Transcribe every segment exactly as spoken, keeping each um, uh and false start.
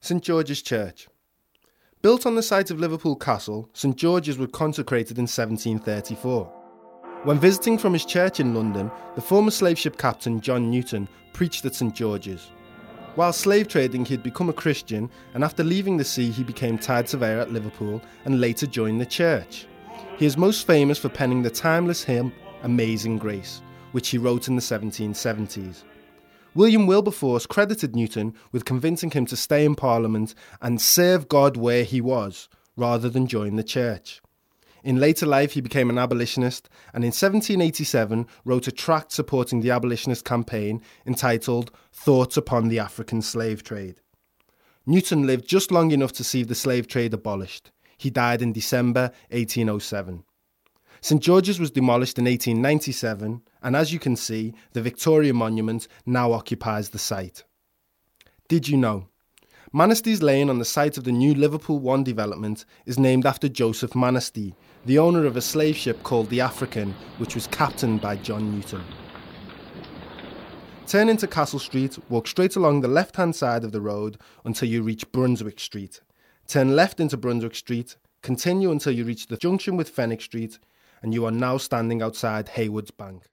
St George's Church. Built on the site of Liverpool Castle, St George's was consecrated in seventeen thirty-four. When visiting from his church in London, the former slave ship captain John Newton preached at St George's. While slave trading, he had become a Christian, and after leaving the sea he became tide surveyor at Liverpool and later joined the church. He is most famous for penning the timeless hymn Amazing Grace, which he wrote in the seventeen seventies. William Wilberforce credited Newton with convincing him to stay in Parliament and serve God where he was, rather than join the church. In later life he became an abolitionist, and in seventeen eighty-seven wrote a tract supporting the abolitionist campaign entitled Thoughts upon the African Slave Trade. Newton lived just long enough to see the slave trade abolished. He died in December eighteen oh seven. St George's was demolished in eighteen ninety-seven, and as you can see, the Victoria Monument now occupies the site. Did you know? Manastee's Lane on the site of the new Liverpool One development is named after Joseph Manastee, the owner of a slave ship called the African, which was captained by John Newton. Turn into Castle Street, walk straight along the left-hand side of the road until you reach Brunswick Street. Turn left into Brunswick Street, continue until you reach the junction with Fenwick Street, and you are now standing outside Haywards Bank.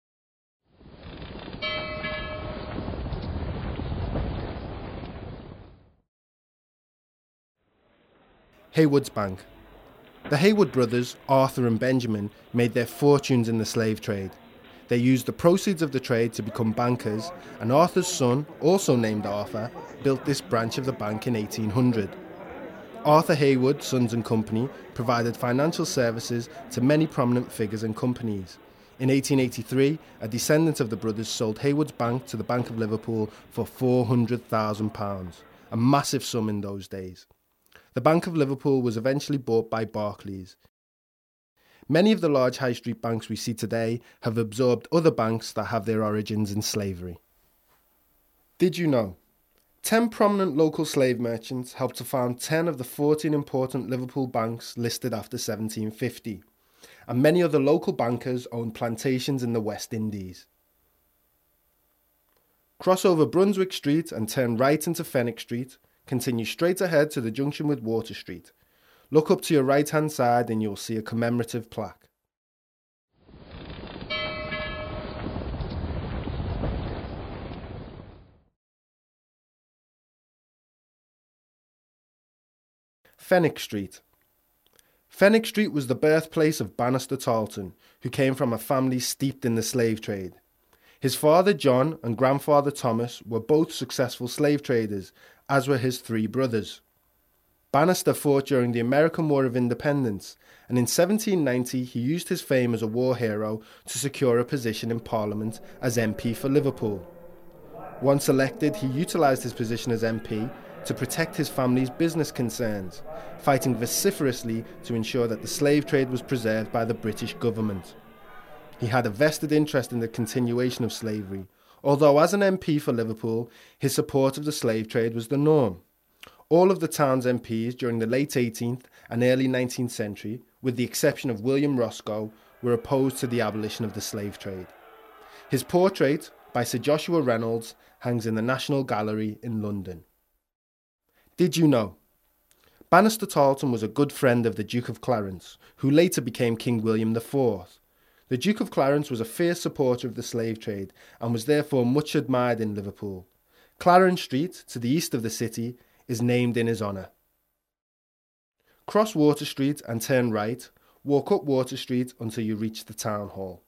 Haywards Bank. The Haywood brothers, Arthur and Benjamin, made their fortunes in the slave trade. They used the proceeds of the trade to become bankers, and Arthur's son, also named Arthur, built this branch of the bank in eighteen hundred. Arthur Haywood, Sons and Company, provided financial services to many prominent figures and companies. In eighteen eighty-three, a descendant of the brothers sold Haywards Bank to the Bank of Liverpool for four hundred thousand pounds, a massive sum in those days. The Bank of Liverpool was eventually bought by Barclays. Many of the large high street banks we see today have absorbed other banks that have their origins in slavery. Did you know? Ten prominent local slave merchants helped to found ten of the fourteen important Liverpool banks listed after seventeen fifty, and many other local bankers owned plantations in the West Indies. Cross over Brunswick Street and turn right into Fenwick Street. Continue straight ahead to the junction with Water Street. Look up to your right-hand side and you'll see a commemorative plaque. Fenwick Street. Fenwick Street was the birthplace of Bannister Tarleton, who came from a family steeped in the slave trade. His father John and grandfather Thomas were both successful slave traders, as were his three brothers. Bannister fought during the American War of Independence, and in seventeen ninety he used his fame as a war hero to secure a position in Parliament as M P for Liverpool. Once elected, he utilised his position as M P to protect his family's business concerns, fighting vociferously to ensure that the slave trade was preserved by the British government. He had a vested interest in the continuation of slavery, although as an M P for Liverpool, his support of the slave trade was the norm. All of the town's M Ps during the late eighteenth and early nineteenth century, with the exception of William Roscoe, were opposed to the abolition of the slave trade. His portrait, by Sir Joshua Reynolds, hangs in the National Gallery in London. Did you know? Bannister Tarleton was a good friend of the Duke of Clarence, who later became King William the Fourth. The Duke of Clarence was a fierce supporter of the slave trade and was therefore much admired in Liverpool. Clarence Street, to the east of the city, is named in his honour. Cross Water Street and turn right, walk up Water Street until you reach the Town Hall.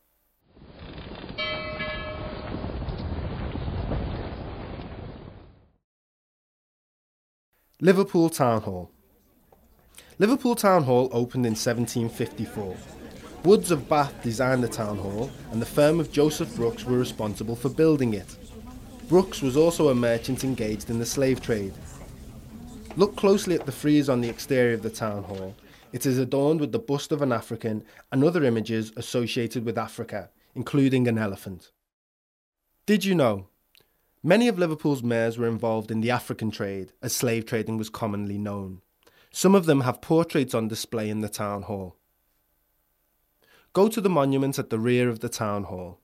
Liverpool Town Hall. Liverpool Town Hall opened in seventeen fifty-four. Woods of Bath designed the town hall, and the firm of Joseph Brooks were responsible for building it. Brooks was also a merchant engaged in the slave trade. Look closely at the frieze on the exterior of the town hall. It is adorned with the bust of an African and other images associated with Africa, including an elephant. Did you know? Many of Liverpool's mayors were involved in the African trade, as slave trading was commonly known. Some of them have portraits on display in the town hall. Go to the monument at the rear of the town hall.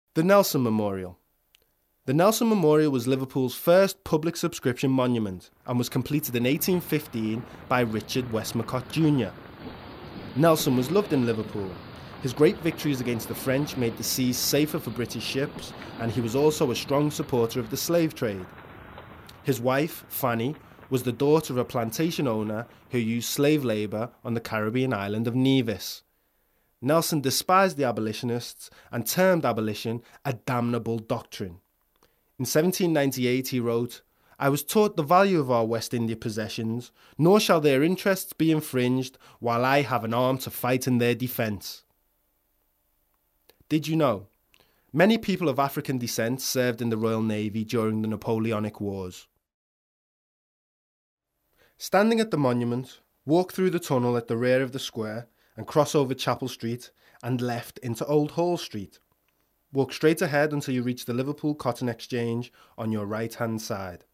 The Nelson Memorial. The Nelson Memorial was Liverpool's first public subscription monument and was completed in eighteen fifteen by Richard Westmacott Junior Nelson was loved in Liverpool. His great victories against the French made the seas safer for British ships, and he was also a strong supporter of the slave trade. His wife, Fanny, was the daughter of a plantation owner who used slave labour on the Caribbean island of Nevis. Nelson despised the abolitionists and termed abolition a damnable doctrine. In seventeen ninety-eight he wrote, "I was taught the value of our West India possessions, nor shall their interests be infringed while I have an arm to fight in their defence." Did you know? Many people of African descent served in the Royal Navy during the Napoleonic Wars. Standing at the monument, walk through the tunnel at the rear of the square and cross over Chapel Street and left into Old Hall Street. Walk straight ahead until you reach the Liverpool Cotton Exchange on your right-hand side.